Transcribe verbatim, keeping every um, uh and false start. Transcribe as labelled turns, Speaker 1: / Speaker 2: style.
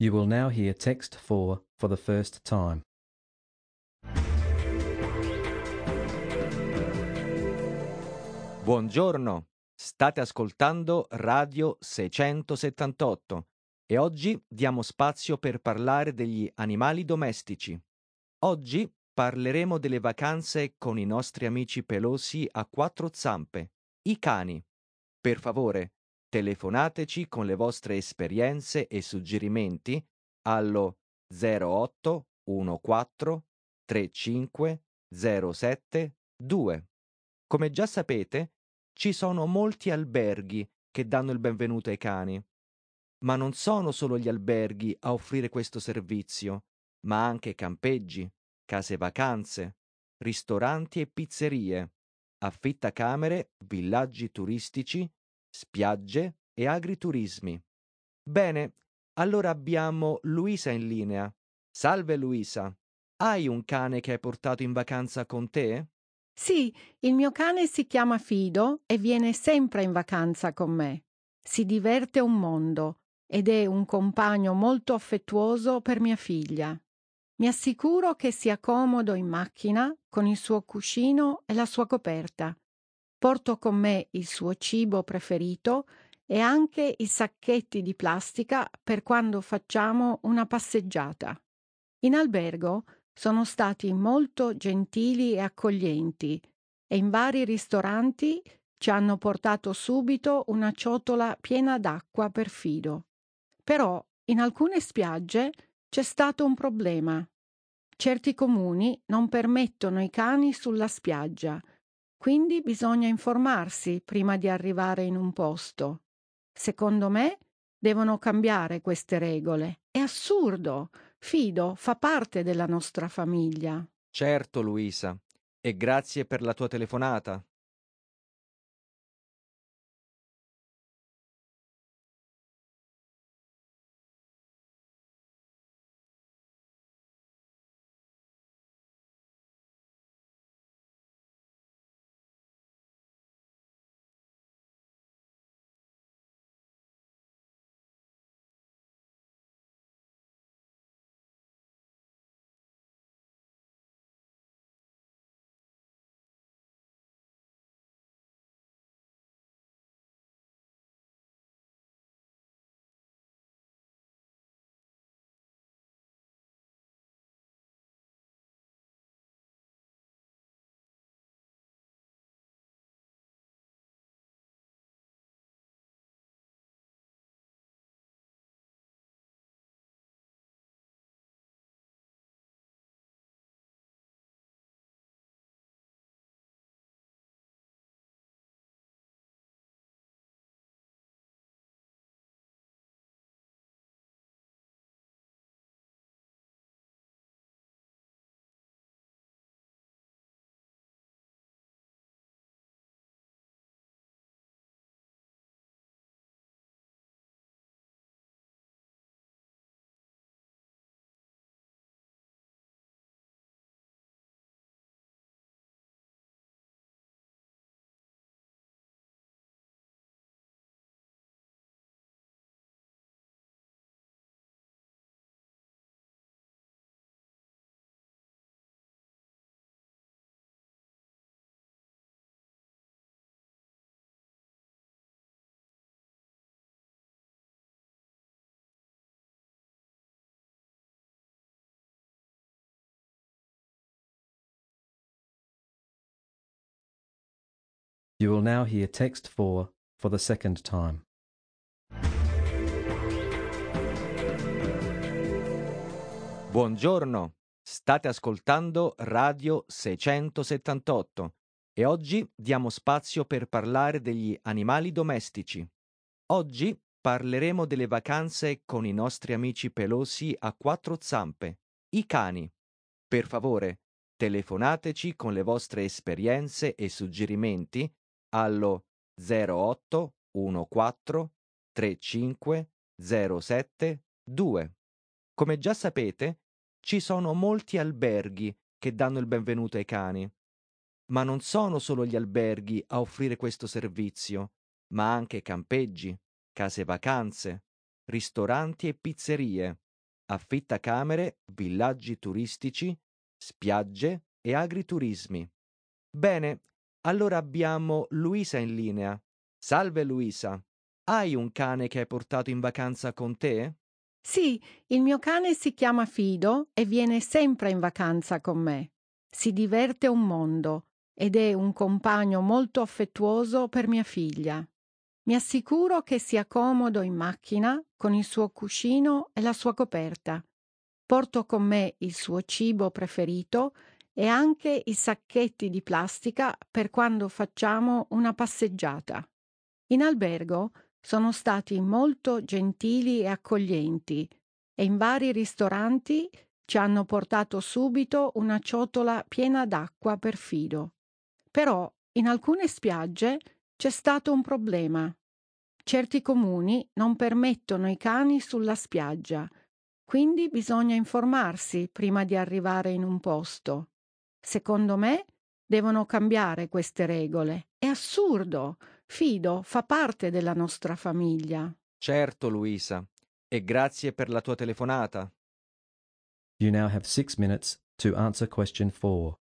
Speaker 1: You will now hear text four for the first time.
Speaker 2: Buongiorno, state ascoltando Radio seicentosettantotto e oggi diamo spazio per parlare degli animali domestici. Oggi parleremo delle vacanze con i nostri amici pelosi a quattro zampe, i cani. Per favore, telefonateci con le vostre esperienze e suggerimenti allo zero otto uno quattro tre cinque zero sette due. Come già sapete, ci sono molti alberghi che danno il benvenuto ai cani. Ma non sono solo gli alberghi a offrire questo servizio, ma anche campeggi, case vacanze, ristoranti e pizzerie, affittacamere, villaggi turistici, spiagge e agriturismi. Bene, allora abbiamo Luisa in linea. Salve Luisa, hai un cane che hai portato in vacanza con te?
Speaker 3: Sì, il mio cane si chiama Fido e viene sempre in vacanza con me. Si diverte un mondo ed è un compagno molto affettuoso per mia figlia. Mi assicuro che sia comodo in macchina con il suo cuscino e la sua coperta. Porto con me il suo cibo preferito e anche i sacchetti di plastica per quando facciamo una passeggiata. In albergo sono stati molto gentili e accoglienti e in vari ristoranti ci hanno portato subito una ciotola piena d'acqua per Fido. Però in alcune spiagge c'è stato un problema. Certi comuni non permettono i cani sulla spiaggia, quindi bisogna informarsi prima di arrivare in un posto. Secondo me devono cambiare queste regole. È assurdo! Fido fa parte della nostra famiglia.
Speaker 2: Certo, Luisa, e grazie per la tua telefonata.
Speaker 1: You will now hear text four for the second time.
Speaker 2: Buongiorno, state ascoltando Radio seicentosettantotto e oggi diamo spazio per parlare degli animali domestici. Oggi parleremo delle vacanze con i nostri amici pelosi a quattro zampe, i cani. Per favore, telefonateci con le vostre esperienze e suggerimenti allo zero otto uno quattro tre cinque zero sette due. Come già sapete, ci sono molti alberghi che danno il benvenuto ai cani. Ma non sono solo gli alberghi a offrire questo servizio, ma anche campeggi, case vacanze, ristoranti e pizzerie, affitta camere, villaggi turistici, spiagge e agriturismi. Bene, allora abbiamo Luisa in linea. Salve Luisa, hai un cane che hai portato in vacanza con te?
Speaker 3: Sì, il mio cane si chiama Fido e viene sempre in vacanza con me. Si diverte un mondo ed è un compagno molto affettuoso per mia figlia. Mi assicuro che sia comodo in macchina con il suo cuscino e la sua coperta. Porto con me il suo cibo preferito e anche i sacchetti di plastica per quando facciamo una passeggiata. In albergo sono stati molto gentili e accoglienti e in vari ristoranti ci hanno portato subito una ciotola piena d'acqua per Fido. Però in alcune spiagge c'è stato un problema. Certi comuni non permettono i cani sulla spiaggia, quindi bisogna informarsi prima di arrivare in un posto. Secondo me devono cambiare queste regole. È assurdo. Fido fa parte della nostra famiglia.
Speaker 2: Certo, Luisa, e grazie per la tua telefonata.
Speaker 1: You now have six minutes to answer question four.